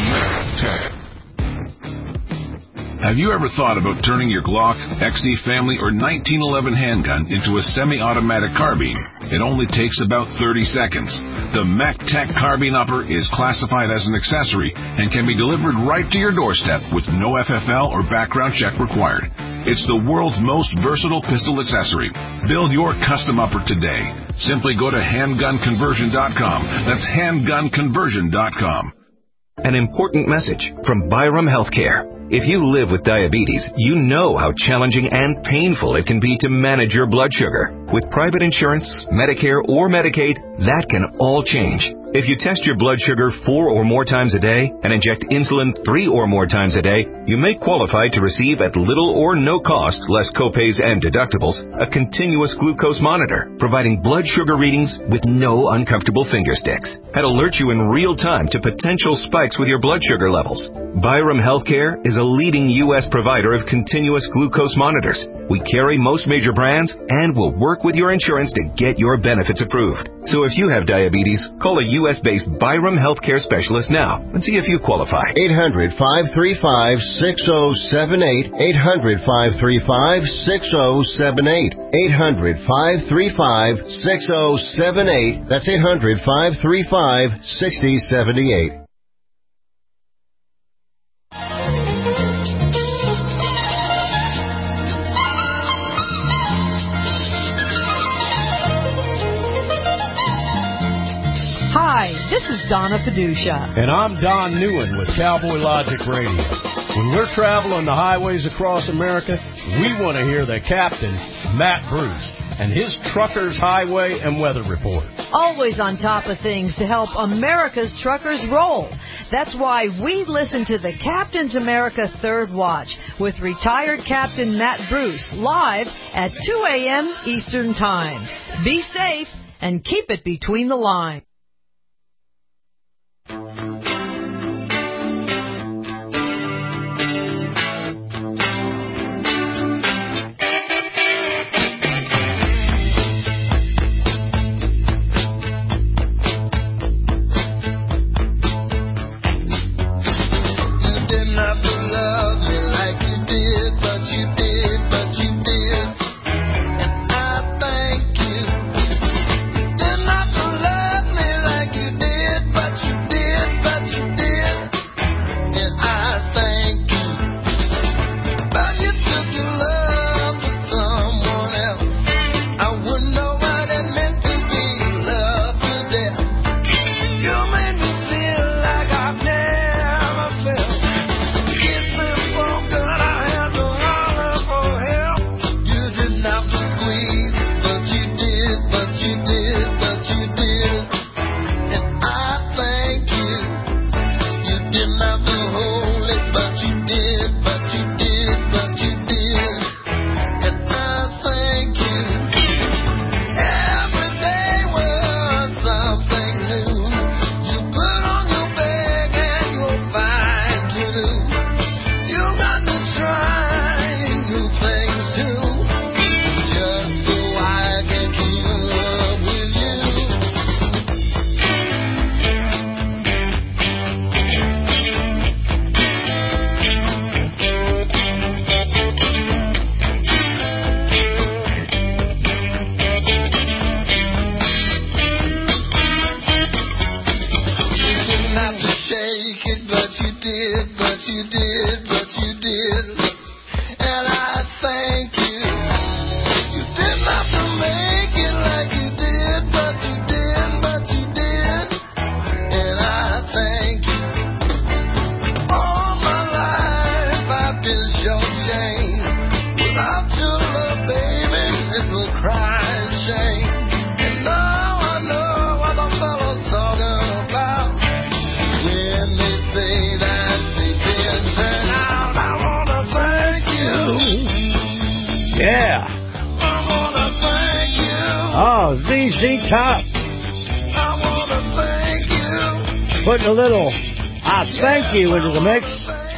Have you ever thought about turning your Glock, X D Family, or nineteen eleven handgun into a semi-automatic carbine? It only takes about thirty seconds. The MacTac Carbine Upper is classified as an accessory and can be delivered right to your doorstep with no F F L or background check required. It's the world's most versatile pistol accessory. Build your custom upper today. Simply go to handgun conversion dot com. That's handgun conversion dot com. An important message from Byram Healthcare. If you live with diabetes, you know how challenging and painful it can be to manage your blood sugar. With private insurance, Medicare, or Medicaid, that can all change. If you test your blood sugar four or more times a day and inject insulin three or more times a day, you may qualify to receive at little or no cost, less copays and deductibles, a continuous glucose monitor, providing blood sugar readings with no uncomfortable finger sticks, and alert you in real time to potential spikes with your blood sugar levels. Byram Healthcare is a leading U S provider of continuous glucose monitors. We carry most major brands and will work with your insurance to get your benefits approved. So if you have diabetes, call a U S-based Byram Healthcare specialist now and see if you qualify. eight hundred, five three five, six oh seven eight. eight hundred, five three five, six oh seven eight. eight hundred, five three five, six oh seven eight. That's eight hundred, five three five, six oh seven eight. Hi, this is Donna Paduccia. And I'm Don Newen with Cowboy Logic Radio. When we're traveling the highways across America, we want to hear the captain, Matt Bruce, and his Truckers Highway and Weather Report. Always on top of things to help America's truckers roll. That's why we listen to the Captain's America Third Watch with retired Captain Matt Bruce live at two a.m. Eastern Time. Be safe and keep it between the lines. Love me Oh, Z Z Top. I wanna thank you. Putting a little I thank you into the mix.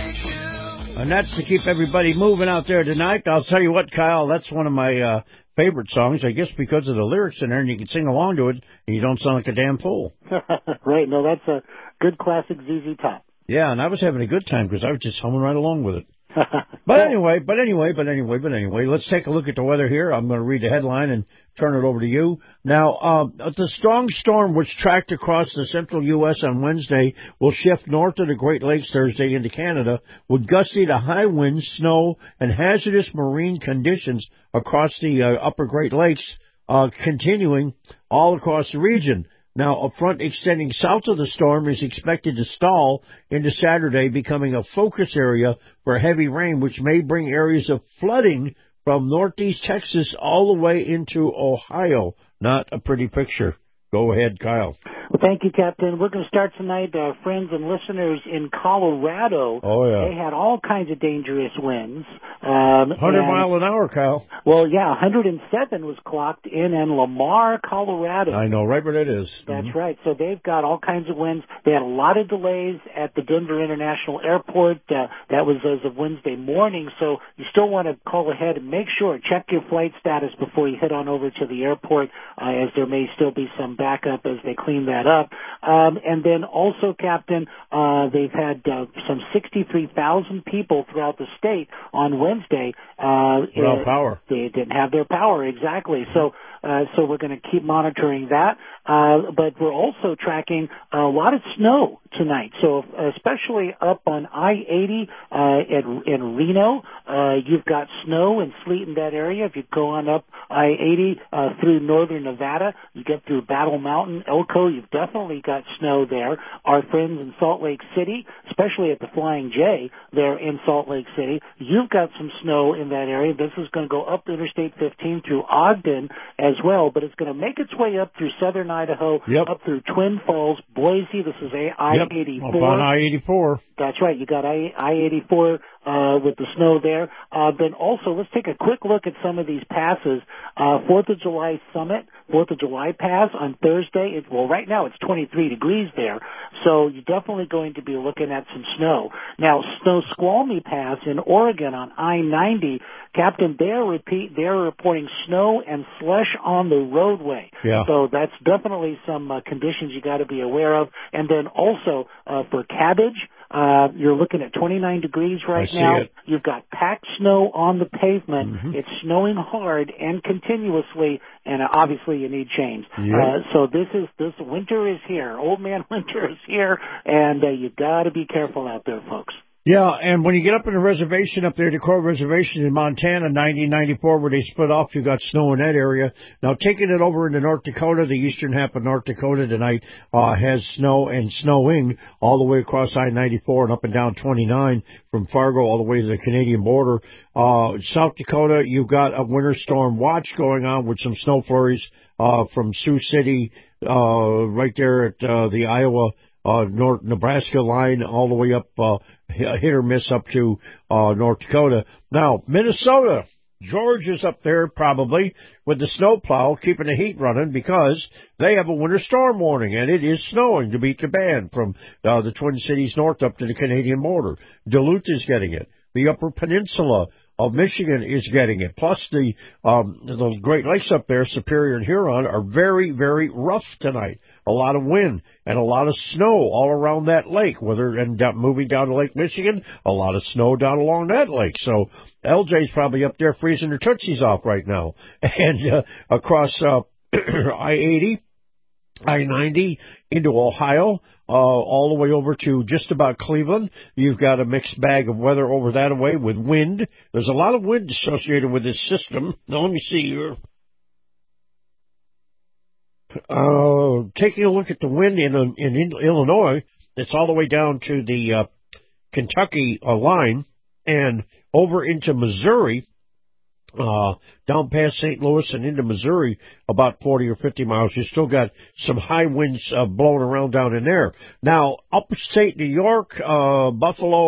And that's to keep everybody moving out there tonight. I'll tell you what, Kyle, that's one of my uh, favorite songs, I guess because of the lyrics in there, and you can sing along to it, and you don't sound like a damn fool. Right. No, that's a good classic Z Z Top. Yeah, and I was having a good time because I was just humming right along with it. But anyway, but anyway, but anyway, but anyway, let's take a look at the weather here. I'm going to read the headline and turn it over to you. Now, uh, the strong storm which tracked across the central U S on Wednesday will shift north of the Great Lakes Thursday into Canada with gusty to high winds, snow, and hazardous marine conditions across the uh, upper Great Lakes, uh, continuing all across the region. Now, a front extending south of the storm is expected to stall into Saturday, becoming a focus area for heavy rain, which may bring areas of flooding from northeast Texas all the way into Ohio. Not a pretty picture. Go ahead, Kyle. Well, thank you, Captain. We're going to start tonight, uh, friends and listeners in Colorado. Oh, yeah. They had all kinds of dangerous winds. Um, one hundred and, mile an hour, Kyle. Well, yeah, one hundred seven was clocked in in Lamar, Colorado. I know, right where that is. That's mm-hmm. right. So they've got all kinds of winds. They had a lot of delays at the Denver International Airport. Uh, that was as of Wednesday morning. So you still want to call ahead and make sure, check your flight status before you head on over to the airport, uh, as there may still be some backup as they clean that up. Um, and then also, Captain, uh, they've had uh, some sixty-three thousand people throughout the state on Wednesday. Uh, Without uh, power. They didn't have their power, exactly. So, uh, so we're going to keep monitoring that. Uh, but we're also tracking a lot of snow tonight. So, especially up on I eighty uh, in, in Reno, uh, you've got snow and sleet in that area. If you go on up I eighty uh, through northern Nevada, you get through Battle Mountain, Elko, you've definitely got snow there. Our friends in Salt Lake City, especially at the Flying J there in Salt Lake City, you've got some snow in that area. This is going to go up Interstate fifteen through Ogden as well, but it's going to make its way up through southern Idaho, yep. up through Twin Falls, Boise. This is I eighty-four. Yep. Up on I eighty-four. That's right. You got I eighty-four uh, with the snow there. Uh, then also, let's take a quick look at some of these passes. Uh, Fourth of July Summit, Fourth of July Pass on Thursday. It, well, right now it's twenty-three degrees there, so you're definitely going to be looking at some snow. Now, Snoqualmie Pass in Oregon on I ninety, Captain, they're repeat they're reporting snow and slush on the roadway. Yeah. So that's definitely some uh, conditions you got to be aware of. And then also uh, for Cabbage, uh, you're looking at twenty-nine degrees right I see now. it. You've got packed snow on the pavement. Mm-hmm. It's snowing hard and continuously, and uh, obviously you need chains. Yep. Uh, so this is this winter is here. Old man winter is here, and uh, you got to be careful out there, folks. Yeah, and when you get up in the reservation up there, the Crow Reservation in Montana, ninety, ninety-four, where they split off, you got snow in that area. Now, taking it over into North Dakota, the eastern half of North Dakota tonight uh, has snow and snowing all the way across I ninety-four and up and down twenty-nine from Fargo all the way to the Canadian border. Uh, South Dakota, you've got a winter storm watch going on with some snow flurries uh, from Sioux City uh, right there at uh, the Iowa Uh, North Nebraska line all the way up, uh, hit or miss up to, uh, North Dakota. Now, Minnesota, Georgia's up there probably with the snowplow keeping the heat running because they have a winter storm warning and it is snowing to beat the band from, uh, the Twin Cities north up to the Canadian border. Duluth is getting it. The Upper Peninsula of Michigan is getting it. Plus the, um, the Great Lakes up there, Superior and Huron, are very, very rough tonight. A lot of wind and a lot of snow all around that lake, whether, and down, moving down to Lake Michigan, a lot of snow down along that lake. So L J's probably up there freezing her tootsies off right now. And, uh, across, uh, I eighty, I ninety into Ohio, uh, all the way over to just about Cleveland. You've got a mixed bag of weather over that way with wind. There's a lot of wind associated with this system. Now, let me see here. Uh, taking a look at the wind in, in, in Illinois, it's all the way down to the uh, Kentucky uh, line and over into Missouri. Uh, down past Saint Louis and into Missouri, about forty or fifty miles. You still got some high winds uh, blowing around down in there. Now, upstate New York, uh, Buffalo,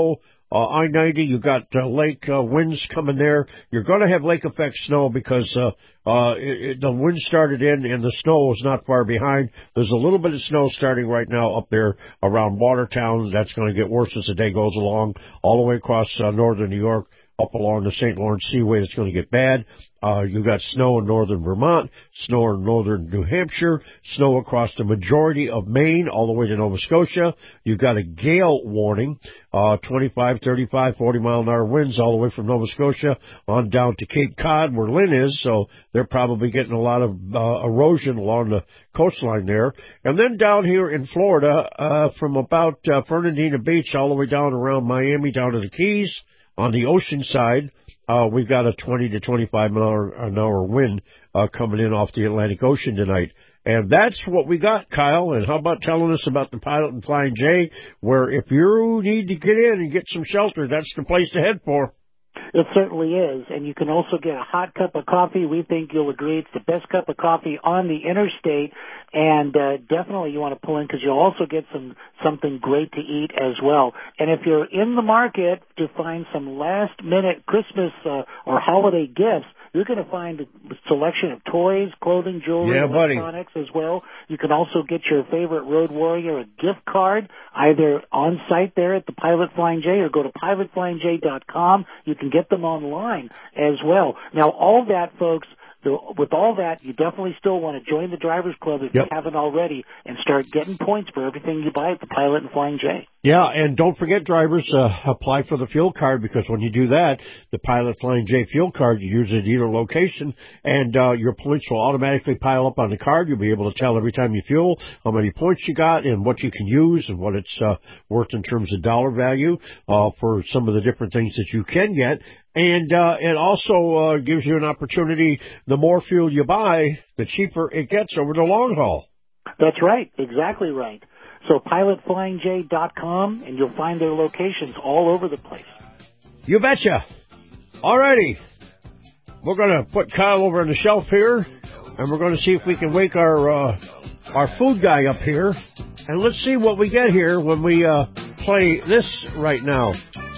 uh, I ninety, you got uh, lake uh, winds coming there. You're going to have lake effect snow because uh, uh, it, it, the wind started in and the snow is not far behind. There's a little bit of snow starting right now up there around Watertown. That's going to get worse as the day goes along, all the way across uh, northern New York, up along the Saint Lawrence Seaway. It's going to get bad. Uh, you got snow in northern Vermont, snow in northern New Hampshire, snow across the majority of Maine, all the way to Nova Scotia. You've got a gale warning, uh, twenty-five, thirty-five, forty mile an hour winds all the way from Nova Scotia on down to Cape Cod where Lynn is, so they're probably getting a lot of, uh, erosion along the coastline there. And then down here in Florida, uh, from about, uh, Fernandina Beach all the way down around Miami down to the Keys on the ocean side. Uh, we've got a twenty to twenty-five mile an hour wind, uh, coming in off the Atlantic Ocean tonight. And that's what we got, Kyle. And how about telling us about the Pilot and Flying J, where if you need to get in and get some shelter, that's the place to head for. It certainly is. And you can also get a hot cup of coffee. We think you'll agree it's the best cup of coffee on the interstate. And uh, definitely you want to pull in because you'll also get some something great to eat as well. And if you're in the market to find some last-minute Christmas uh, or holiday gifts, you're going to find a selection of toys, clothing, jewelry, yeah, electronics as well. You can also get your favorite Road Warrior a gift card, either on site there at the Pilot Flying J or go to pilot flying j dot com. You can get them online as well. Now, all that, folks, the, with all that, you definitely still want to join the Drivers Club if yep. you haven't already and start getting points for everything you buy at the Pilot and Flying J. Yeah, and don't forget, drivers, uh, apply for the fuel card, because when you do that, the Pilot Flying J fuel card, you use it at either location, and uh, your points will automatically pile up on the card. You'll be able to tell every time you fuel how many points you got and what you can use and what it's uh, worth in terms of dollar value uh, for some of the different things that you can get. And uh, it also uh, gives you an opportunity, the more fuel you buy, the cheaper it gets over the long haul. That's right, exactly right. So pilot flying j dot com, and you'll find their locations all over the place. You betcha. All righty. We're going to put Kyle over on the shelf here, and we're going to see if we can wake our uh, our food guy up here. And let's see what we get here when we uh, play this right now.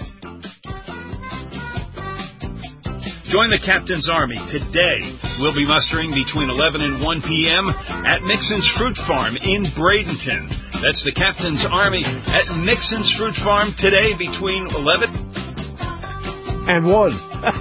Join the Captain's Army today. We'll be mustering between eleven and one p.m. at Mixon's Fruit Farm in Bradenton. That's the Captain's Army at Mixon's Fruit Farm today between eleven and one.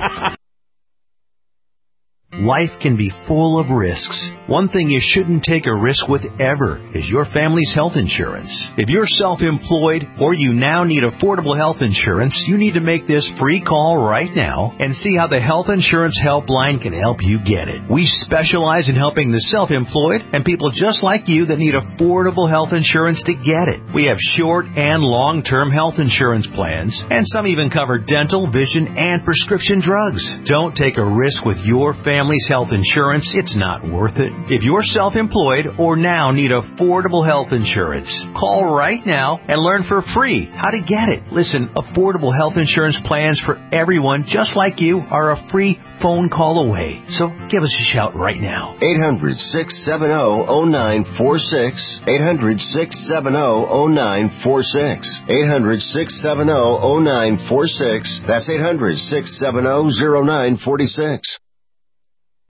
Life can be full of risks. One thing you shouldn't take a risk with ever is your family's health insurance. If you're self-employed or you now need affordable health insurance, you need to make this free call right now and see how the Health Insurance Helpline can help you get it. We specialize in helping the self-employed and people just like you that need affordable health insurance to get it. We have short and long-term health insurance plans, and some even cover dental, vision, and prescription drugs. Don't take a risk with your family. Family's health insurance, it's not worth it. If you're self-employed or now need affordable health insurance, call right now and learn for free how to get it. Listen, affordable health insurance plans for everyone just like you are a free phone call away. So give us a shout right now. eight hundred, six seven zero, zero nine four six. eight hundred, six seven zero, zero nine four six. eight hundred, six seven zero, zero nine four six. That's eight hundred, six seven zero, zero nine four six.